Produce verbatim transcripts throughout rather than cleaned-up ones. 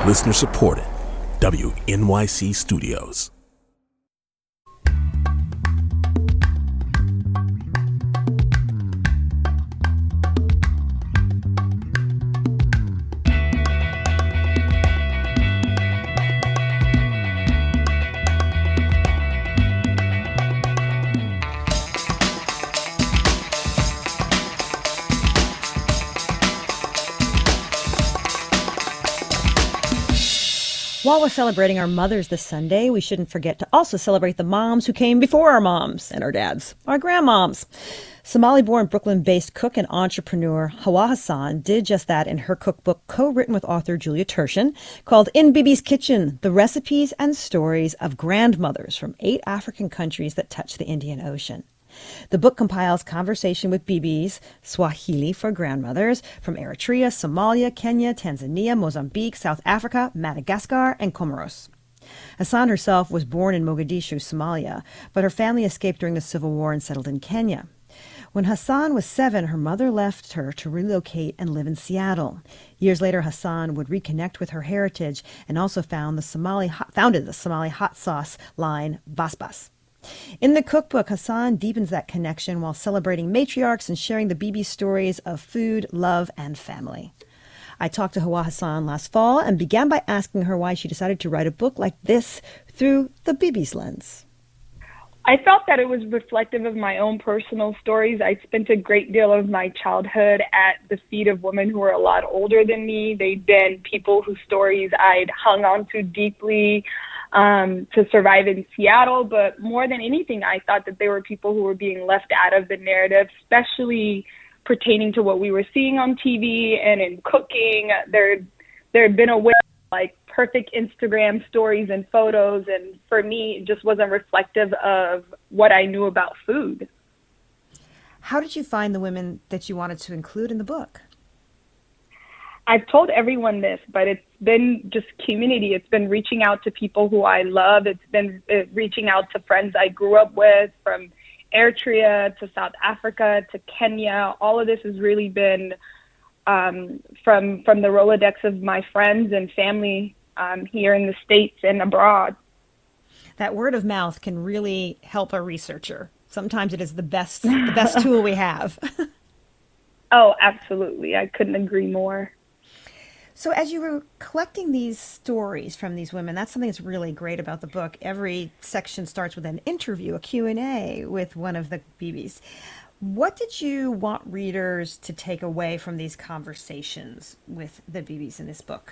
Listener supported. W N Y C Studios. While we're celebrating our mothers this Sunday, we shouldn't forget to also celebrate the moms who came before our moms and our dads, our grandmoms. Somali-born, Brooklyn-based cook and entrepreneur Hawa Hassan did just that in her cookbook, co-written with author Julia Turshen, called In Bibi's Kitchen, The Recipes and Stories of Grandmothers from Eight African Countries That Touch the Indian Ocean. The book compiles conversation with Bibis, Swahili for grandmothers, from Eritrea, Somalia, Kenya, Tanzania, Mozambique, South Africa, Madagascar, and Comoros. Hassan herself was born in Mogadishu, Somalia, but her family escaped during the Civil War and settled in Kenya. When Hassan was seven, her mother left her to relocate and live in Seattle. Years later, Hassan would reconnect with her heritage and also found the Somali, founded the Somali hot sauce line, Basbas. In the cookbook, Hassan deepens that connection while celebrating matriarchs and sharing the Bibi stories of food, love, and family. I talked to Hawa Hassan last fall and began by asking her why she decided to write a book like this through the Bibi's lens. I felt that it was reflective of my own personal stories. I spent a great deal of my childhood at the feet of women who were a lot older than me. They'd been people whose stories I'd hung on to deeply um, to survive in Seattle. But more than anything, I thought that they were people who were being left out of the narrative, especially pertaining to what we were seeing on T V and in cooking. There, there had been a way, like, perfect Instagram stories and photos, and for me, it just wasn't reflective of what I knew about food. How did you find the women that you wanted to include in the book? I've told everyone this, but it's been just community. It's been reaching out to people who I love. It's been uh, reaching out to friends I grew up with, from Eritrea to South Africa to Kenya. All of this has really been um, from from the Rolodex of my friends and family um, here in the States and abroad. That word of mouth can really help a researcher. Sometimes it is the best the best tool we have. Oh, absolutely. I couldn't agree more. So as you were collecting these stories from these women, that's something that's really great about the book. Every section starts with an interview, a Q and A with one of the Bibis. What did you want readers to take away from these conversations with the Bibis in this book?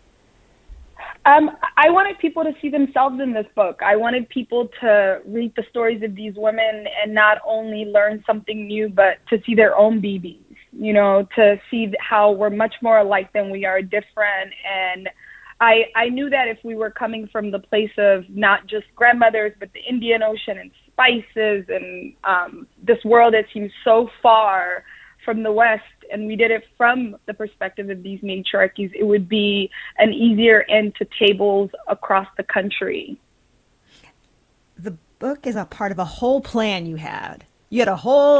Um, I wanted people to see themselves in this book. I wanted people to read the stories of these women and not only learn something new, but to see their own Bibis, you know, to see how we're much more alike than we are different. And I, I knew that if we were coming from the place of not just grandmothers, but the Indian Ocean and spices and um, this world that seems so far from the West, and we did it from the perspective of these matriarchies, it would be an easier end to tables across the country. The book is a part of a whole plan you had. You had a whole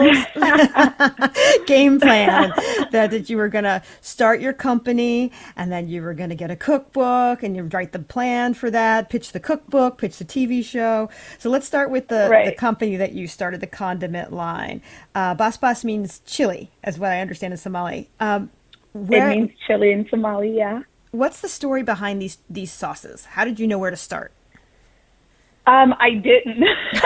game plan that, that you were going to start your company, and then you were going to get a cookbook, and you write the plan for that, pitch the cookbook, pitch the T V show. So let's start with the, right. the company that you started, the condiment line. Uh, Basbas means chili, as what I understand in Somali. Um, where, it means chili in Somali, yeah. What's the story behind these these sauces? How did you know where to start? Um, I didn't.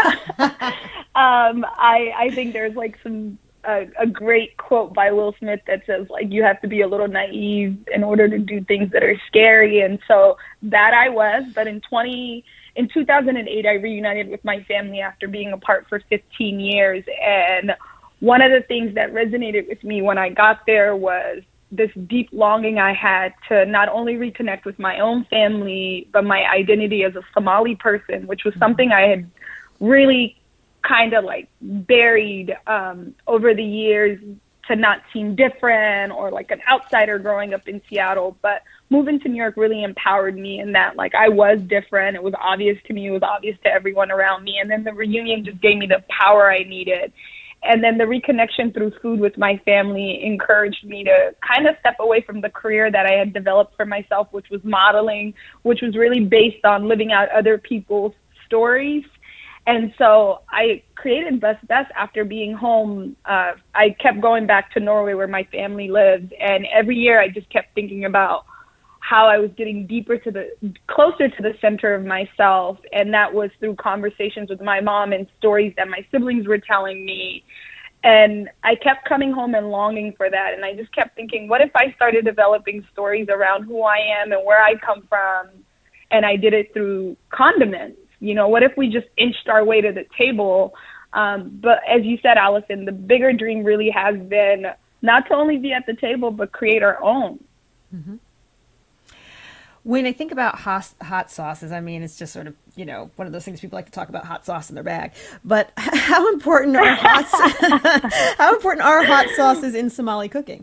um, I I think there's like some uh, a great quote by Will Smith that says, like, you have to be a little naive in order to do things that are scary, and so that I was. But in twenty in two thousand eight, I reunited with my family after being apart for fifteen years, and one of the things that resonated with me when I got there was this deep longing I had to not only reconnect with my own family, but my identity as a Somali person, which was something I had really kind of like buried um, over the years to not seem different or like an outsider growing up in Seattle. But moving to New York really empowered me in that, like, I was different. It was obvious to me. It was obvious to everyone around me. And then the reunion just gave me the power I needed. And then the reconnection through food with my family encouraged me to kind of step away from the career that I had developed for myself, which was modeling, which was really based on living out other people's stories. And so I created Best Best after being home. Uh, I kept going back to Norway where my family lived. And every year I just kept thinking about how I was getting deeper to the, closer to the center of myself. And that was through conversations with my mom and stories that my siblings were telling me. And I kept coming home and longing for that. And I just kept thinking, what if I started developing stories around who I am and where I come from? And I did it through condiments. You know, what if we just inched our way to the table? Um, but as you said, Allison, the bigger dream really has been not to only be at the table, but create our own. Mm-hmm. When I think about hot, hot sauces, I mean, it's just sort of, you know, one of those things people like to talk about, hot sauce in their bag. But how important are hot, how important are hot sauces in Somali cooking?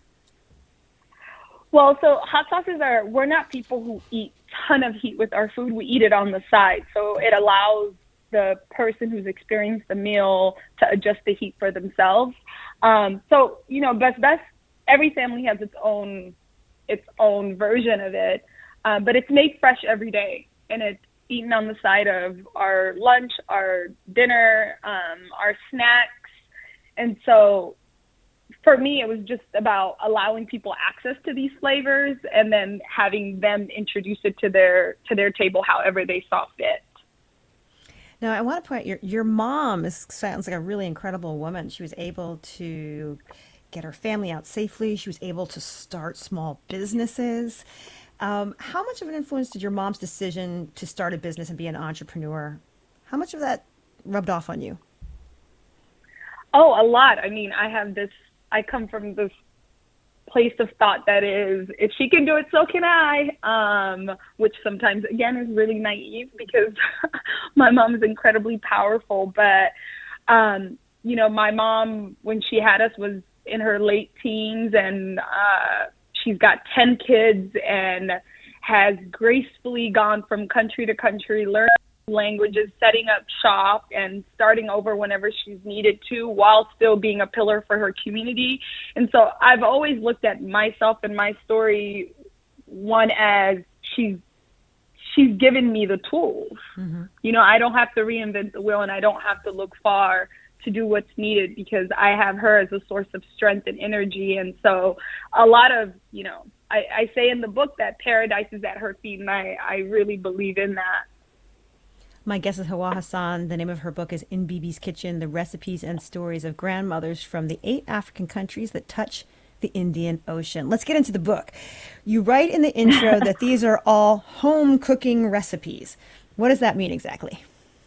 Well, so hot sauces are, we're not people who eat ton of heat with our food. We eat it on the side. So it allows the person who's experienced the meal to adjust the heat for themselves. Um, so, you know, Best Best, every family has its own, its own version of it. Uh, but it's made fresh every day, and it's eaten on the side of our lunch, our dinner, um, our snacks. And so for me, it was just about allowing people access to these flavors and then having them introduce it to their to their table however they saw fit. Now, I want to point out, your, your mom is, sounds like a really incredible woman. She was able to get her family out safely. She was able to start small businesses. Um, how much of an influence did your mom's decision to start a business and be an entrepreneur, how much of that rubbed off on you? Oh, a lot. I mean, I have this, I come from this place of thought that is, if she can do it, so can I, um, which sometimes, again, is really naive because my mom is incredibly powerful. But, um, you know, my mom, when she had us, was in her late teens, and uh, she's got ten kids and has gracefully gone from country to country, learning languages, setting up shop, and starting over whenever she's needed to while still being a pillar for her community. And so I've always looked at myself and my story, one, as she's she's given me the tools. Mm-hmm. You know, I don't have to reinvent the wheel, and I don't have to look far to do what's needed because I have her as a source of strength and energy. And so a lot of, you know, I, I say in the book that paradise is at her feet, and I, I really believe in that. My guest is Hawa Hassan. The name of her book is In Bibi's Kitchen, The Recipes and Stories of Grandmothers from the Eight African Countries That Touch the Indian Ocean. Let's get into the book. You write in the intro that these are all home cooking recipes. What does that mean exactly?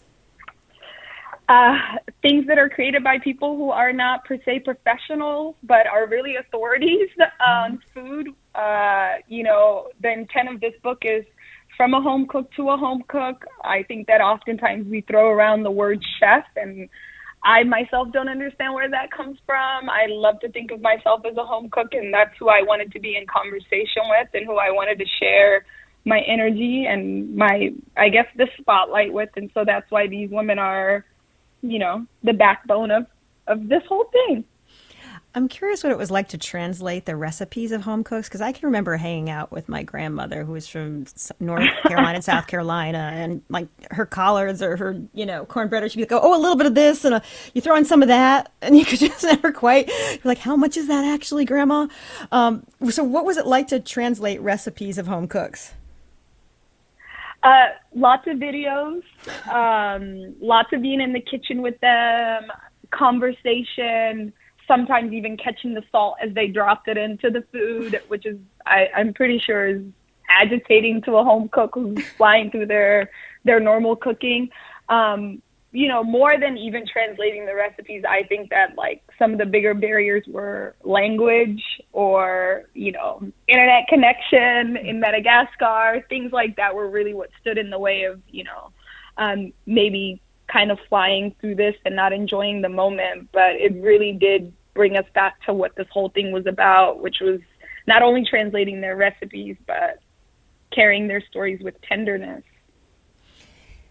Uh, things that are created by people who are not per se professionals, but are really authorities on food. Uh, you know, the intent of this book is from a home cook to a home cook. I think that oftentimes we throw around the word chef, and I myself don't understand where that comes from. I love to think of myself as a home cook, and that's who I wanted to be in conversation with and who I wanted to share my energy and my, I guess, the spotlight with. And so that's why these women are, you know, the backbone of, of this whole thing. I'm curious what it was like to translate the recipes of home cooks, because I can remember hanging out with my grandmother who was from North Carolina and South Carolina, and like her collards or her, you know, cornbread, or she'd be like, oh, a little bit of this, and a, you throw in some of that, and you could just never quite, you're like, how much is that actually, Grandma? Um, so what was it like to translate recipes of home cooks? Uh, lots of videos, um, lots of being in the kitchen with them, conversation, sometimes even catching the salt as they dropped it into the food, which is, I, I'm pretty sure, is agitating to a home cook who's flying through their their normal cooking. Um, you know, more than even translating the recipes, I think that like some of the bigger barriers were language or, you know, internet connection in Madagascar. Things like that were really what stood in the way of, you know, um, maybe kind of flying through this and not enjoying the moment. But it really did bring us back to what this whole thing was about, which was not only translating their recipes, but carrying their stories with tenderness.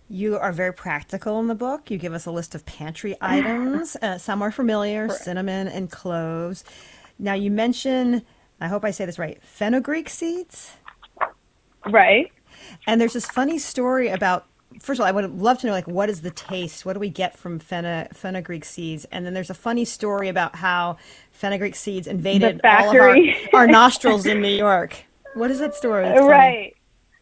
You are very practical in the book. You give us a list of pantry items. Uh, some are familiar, Correct. cinnamon and cloves. Now, you mention, I hope I say this right, fenugreek seeds? Right. And there's this funny story about, first of all, I would love to know, like, what is the taste? What do we get from fena, fenugreek seeds? And then there's a funny story about how fenugreek seeds invaded all of our, factory. our nostrils in New York. What is that story? It's funny. Right.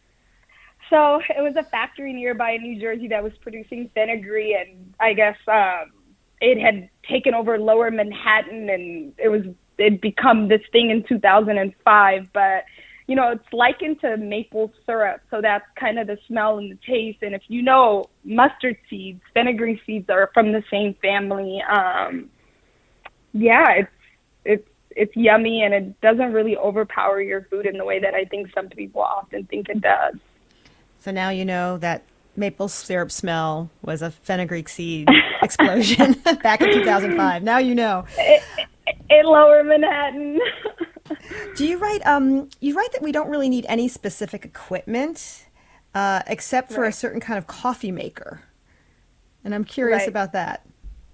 So it was a factory nearby in New Jersey that was producing fenugreek, and I guess um, it had taken over Lower Manhattan, and it was it become this thing in two thousand five. But you know, it's likened to maple syrup, so that's kind of the smell and the taste. And if you know mustard seeds, fenugreek seeds are from the same family. Um, yeah, it's it's it's yummy, and it doesn't really overpower your food in the way that I think some people often think it does. So now you know that maple syrup smell was a fenugreek seed explosion back in two thousand five. Now you know. In Lower Manhattan. Do you write? Um, you write that we don't really need any specific equipment, uh, except for Right. a certain kind of coffee maker, and I'm curious Right. about that.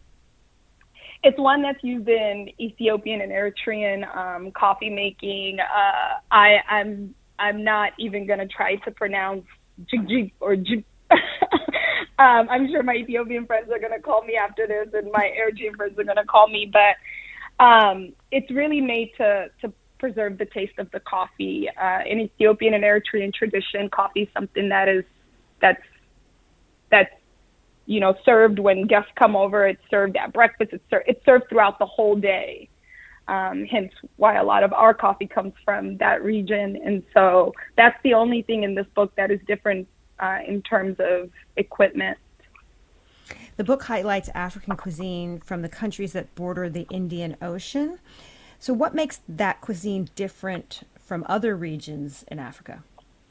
It's one that's used in Ethiopian and Eritrean um, coffee making. Uh, I, I'm I'm not even gonna try to pronounce jig or jig. um, I'm sure my Ethiopian friends are gonna call me after this, and my Eritrean friends are gonna call me. But um, it's really made to to preserve the taste of the coffee. Uh, in Ethiopian and Eritrean tradition, coffee is something that is that's that's you know served when guests come over. It's served at breakfast. It's ser- it's served throughout the whole day. Um, hence why a lot of our coffee comes from that region. And so that's the only thing in this book that is different uh, in terms of equipment. The book highlights African cuisine from the countries that border the Indian Ocean. So what makes that cuisine different from other regions in Africa?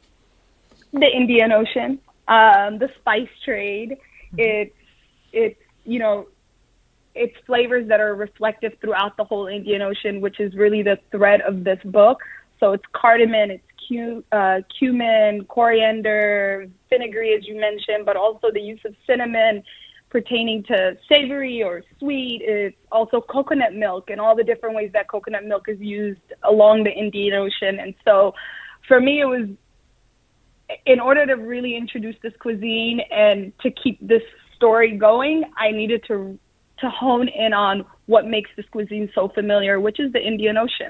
The Indian Ocean, um, the spice trade, mm-hmm. it's, it's, you know, it's flavors that are reflective throughout the whole Indian Ocean, which is really the thread of this book. So it's cardamom, it's cu- uh, cumin, coriander, fenugreek, as you mentioned, but also the use of cinnamon pertaining to savory or sweet. It's also coconut milk and all the different ways that coconut milk is used along the Indian Ocean. And so for me, it was, in order to really introduce this cuisine and to keep this story going, I needed to to hone in on what makes this cuisine so familiar, which is the Indian Ocean.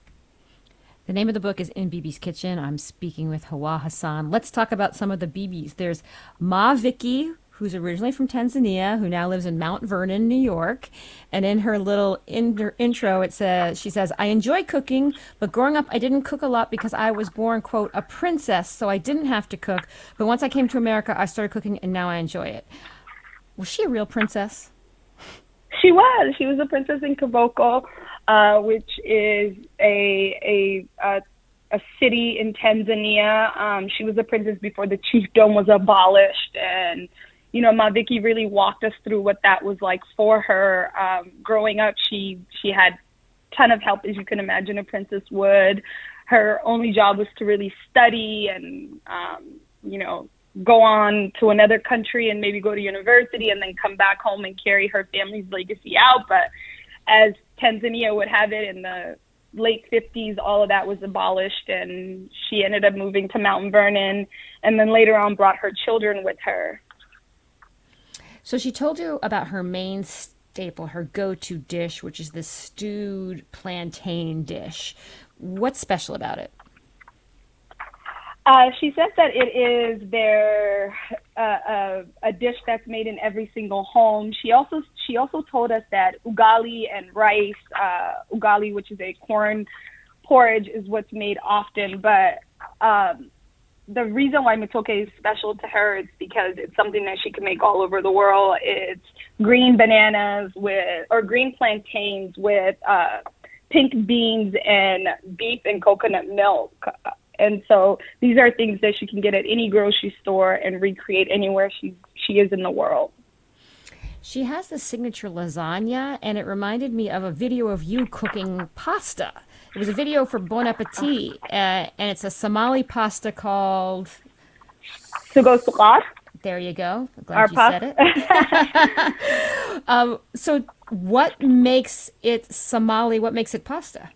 The name of the book is In Bibi's Kitchen. I'm speaking with Hawa Hassan. Let's talk about some of the Bibis. There's Ma Vicky, who's originally from Tanzania, who now lives in Mount Vernon, New York. And in her little in- intro, it says, she says, I enjoy cooking, but growing up, I didn't cook a lot because I was born, quote, a princess, so I didn't have to cook. But once I came to America, I started cooking, and now I enjoy it. Was she a real princess? She was. She was a princess in Kiboko, uh, which is a, a a a city in Tanzania. Um, she was a princess before the chiefdom was abolished, and you know, Ma Vicky really walked us through what that was like for her. Um, growing up, she she had a ton of help, as you can imagine a princess would. Her only job was to really study and um, you know. go on to another country and maybe go to university and then come back home and carry her family's legacy out. But as Tanzania would have it, in the late fifties, all of that was abolished, and she ended up moving to Mount Vernon, and then later on brought her children with her. So she told you about her main staple, her go-to dish, which is this stewed plantain dish. What's special about it? Uh, she says that it is their uh, uh, a dish that's made in every single home. She also she also told us that ugali and rice, uh, ugali, which is a corn porridge, is what's made often. But um, the reason why matoke is special to her is because it's something that she can make all over the world. It's green bananas with or green plantains with uh, pink beans and beef and coconut milk. And so these are things that she can get at any grocery store and recreate anywhere she she is in the world. She has the signature lasagna, and it reminded me of a video of you cooking pasta. It was a video for Bon Appetit, uh, and it's a Somali pasta called Sugo suqar. There you go. I'm glad Our you pasta. said it. um, so what makes it Somali? What makes it pasta?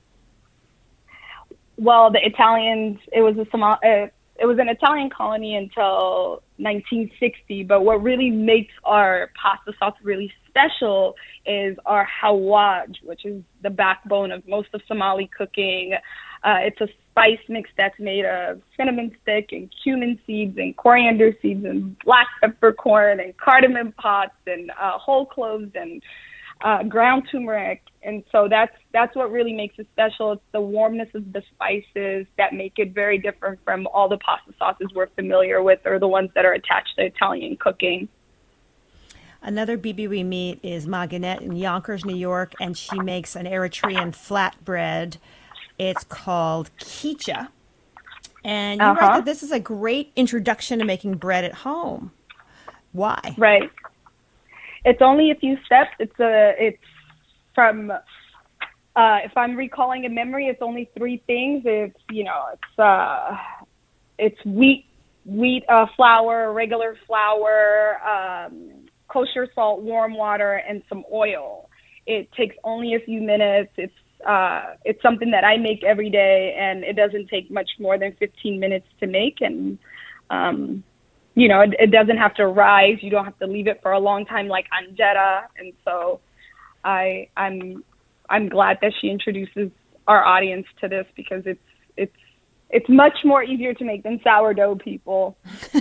Well, the Italians, it was a Somal, uh, it was an Italian colony until nineteen sixty. But what really makes our pasta sauce really special is our hawaj, which is the backbone of most of Somali cooking. Uh, it's a spice mix that's made of cinnamon stick and cumin seeds and coriander seeds and black peppercorn and cardamom pods and uh, whole cloves and uh, ground turmeric. And so that's that's what really makes it special. It's the warmness of the spices that make it very different from all the pasta sauces we're familiar with or the ones that are attached to Italian cooking. Another Bibi we meet is Maganette in Yonkers, New York, and she makes an Eritrean flatbread. It's called kicha. And you Uh-huh. write that this is a great introduction to making bread at home. Why? Right. It's only a few steps. It's a it's from uh, if I'm recalling a memory, it's only three things. It's you know it's uh, it's wheat wheat uh, flour, regular flour, um, kosher salt, warm water, and some oil. It takes only a few minutes. It's uh, it's something that I make every day, and it doesn't take much more than fifteen minutes to make. And um, you know, it, it doesn't have to rise. You don't have to leave it for a long time like anjera. And so, I I'm I'm glad that she introduces our audience to this because it's it's it's much more easier to make than sourdough, people.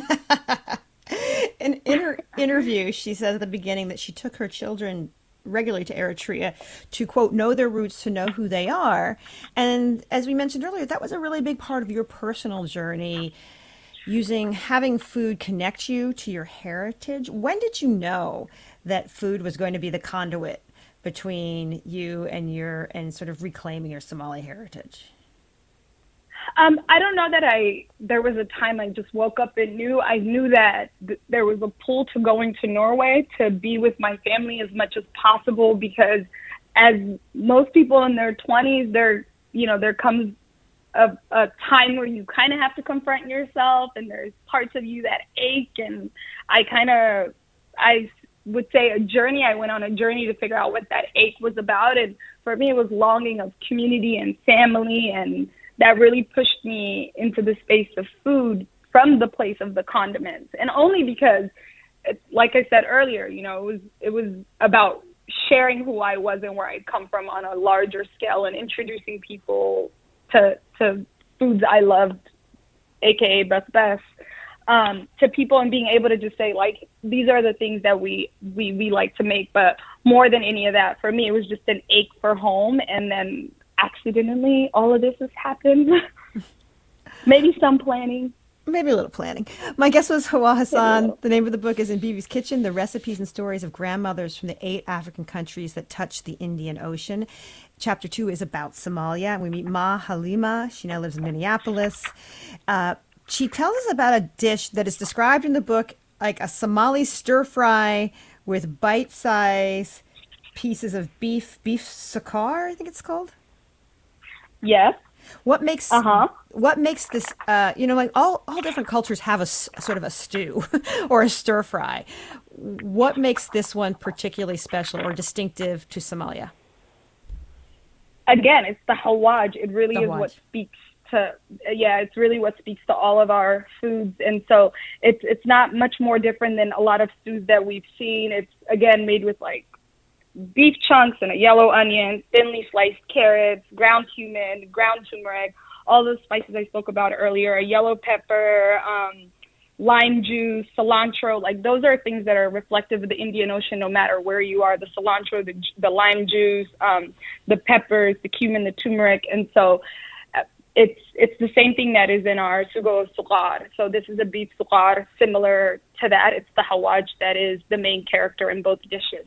in, in her interview, she says at the beginning that she took her children regularly to Eritrea to, quote, know their roots, to know who they are. And as we mentioned earlier, that was a really big part of your personal journey, using having food connect you to your heritage. When did you know that food was going to be the conduit between you and your and sort of reclaiming your Somali heritage? Um, I don't know that I, there was a time I just woke up and knew. I knew that th- there was a pull to going to Norway to be with my family as much as possible because as most people in their twenties, there, you know, there comes a, a time where you kind of have to confront yourself and there's parts of you that ache. And I kind of, I would say a journey, I went on a journey to figure out what that ache was about. And for me, it was longing of community and family, and that really pushed me into the space of food from the place of the condiments. And only because, it's, like I said earlier, you know, it was it was about sharing who I was and where I'd come from on a larger scale and introducing people to to foods I loved, aka best best, um, to people and being able to just say, like, these are the things that we, we, we like to make. But more than any of that, for me, it was just an ache for home. And then accidentally, all of this has happened. Maybe some planning. Maybe a little planning. My guest was Hawa Hassan. The name of the book is In Bibi's Kitchen, The Recipes and Stories of Grandmothers from the Eight African Countries That Touch the Indian Ocean. Chapter two is about Somalia. We meet Ma Halima. She now lives in Minneapolis. Uh, she tells us about a dish that is described in the book like a Somali stir-fry with bite-sized pieces of beef, beef sakar, I think it's called. Yes. What makes Uh-huh. what makes this uh, you know, like all, all different cultures have a s- sort of a stew or a stir fry. What makes this one particularly special or distinctive to Somalia? Again, it's the hawaj. It really The is hawaj. what speaks to, yeah, it's really what speaks to all of our foods. And so it's it's not much more different than a lot of stews that we've seen. It's, again, made with like beef chunks and a yellow onion, thinly sliced carrots, ground cumin, ground turmeric, all those spices I spoke about earlier, a yellow pepper, um, lime juice, cilantro. Like, those are things that are reflective of the Indian Ocean no matter where you are, the cilantro, the, the lime juice, um, the peppers, the cumin, the turmeric. And so uh, it's it's the same thing that is in our sugo suqar. So this is a beef suqar similar to that. It's the hawaj that is the main character in both dishes.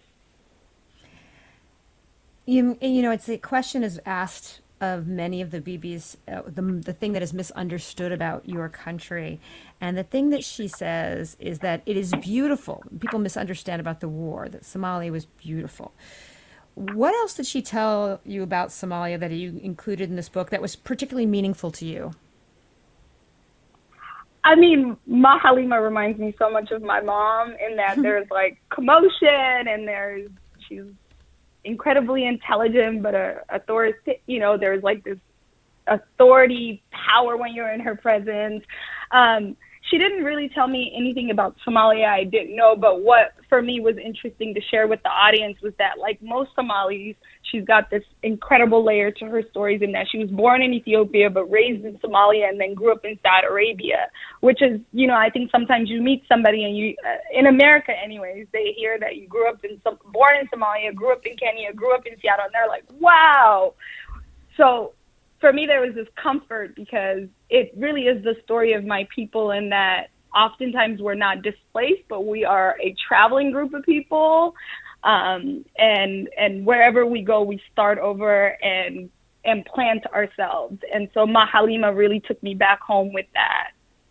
You, you know, it's a question is asked of many of the Bibis, uh, the, the thing that is misunderstood about your country. And the thing that she says is that it is beautiful. People misunderstand about the war, that Somalia was beautiful. What else did she tell you about Somalia that you included in this book that was particularly meaningful to you? I mean, Ma Halima reminds me so much of my mom in that there's like commotion and there's, she's incredibly intelligent, but a authority, you know, there's like this authority power when you're in her presence. Um, she didn't really tell me anything about Somalia I didn't know, but what for me was interesting to share with the audience was that, like most Somalis, she's got this incredible layer to her stories in that she was born in Ethiopia but raised in Somalia and then grew up in Saudi Arabia, which is, you know, I think sometimes you meet somebody and you, uh, in America anyways, they hear that you grew up in, some, born in Somalia, grew up in Kenya, grew up in Seattle, and they're like, wow. So for me, there was this comfort because it really is the story of my people in that oftentimes we're not displaced, but we are a traveling group of people. Um, and and wherever we go, we start over and and plant ourselves. And so Ma Halima really took me back home with that.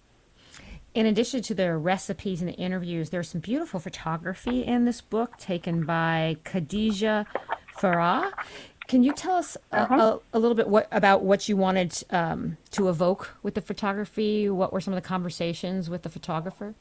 In addition to the recipes and the interviews, there's some beautiful photography in this book taken by Khadija Farah. Can you tell us a, Uh-huh. a, a little bit what, about what you wanted um, to evoke with the photography? What were some of the conversations with the photographer?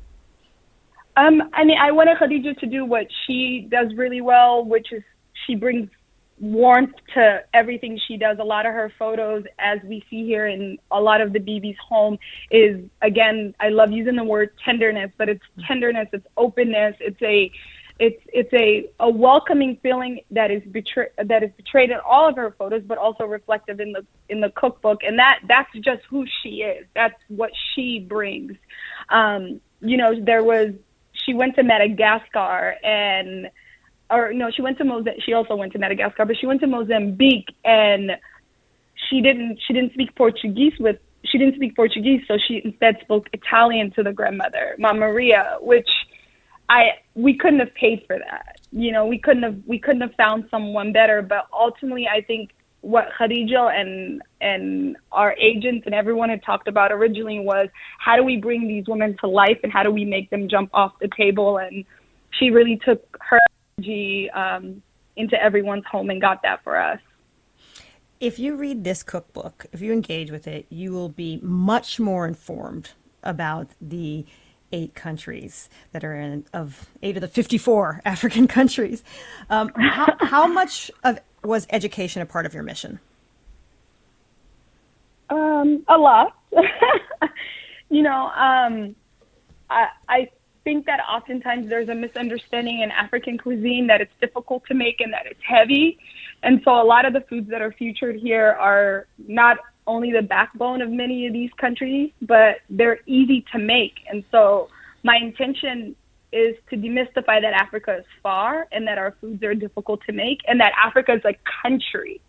Um, I mean, I wanted Khadija to do what she does really well, which is she brings warmth to everything she does. A lot of her photos, as we see here in a lot of the B B's home, is, again, I love using the word tenderness, but it's tenderness, it's openness, it's a It's it's a, a welcoming feeling that is betray, that is betrayed in all of her photos, but also reflective in the in the cookbook. And that that's just who she is. That's what she brings. Um, you know, there was she went to Madagascar and or no, she went to Mozambique. She also went to Madagascar, but she went to Mozambique and she didn't she didn't speak Portuguese with she didn't speak Portuguese, so she instead spoke Italian to the grandmother, Ma Maria, which I we couldn't have paid for that. You know, we couldn't have we couldn't have found someone better. But ultimately, I think what Khadija and and our agents and everyone had talked about originally was how do we bring these women to life and how do we make them jump off the table? And she really took her energy um, into everyone's home and got that for us. If you read this cookbook, if you engage with it, you will be much more informed about the eight countries that are in, of eight of the fifty-four African countries. Um, how, how much of was education a part of your mission? Um, a lot. you know, um, I, I think that oftentimes there's a misunderstanding in African cuisine that it's difficult to make and that it's heavy. And so a lot of the foods that are featured here are not only the backbone of many of these countries, but they're easy to make. And so my intention is to demystify that Africa is far and that our foods are difficult to make and that Africa is a country.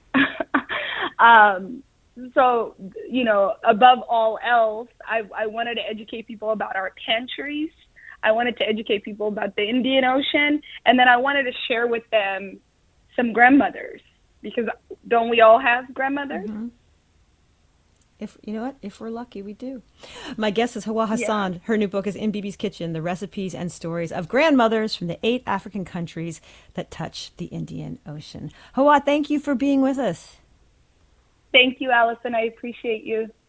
um, so, you know, above all else, I, I wanted to educate people about our pantries. I wanted to educate people about the Indian Ocean. And then I wanted to share with them some grandmothers, because don't we all have grandmothers? Mm-hmm. If you know what, if we're lucky, we do. My guest is Hawa Hassan. Yeah. Her new book is In B B's Kitchen: The Recipes and Stories of Grandmothers from the Eight African Countries That Touch the Indian Ocean. Hawa, thank you for being with us. Thank you, Allison. I appreciate you.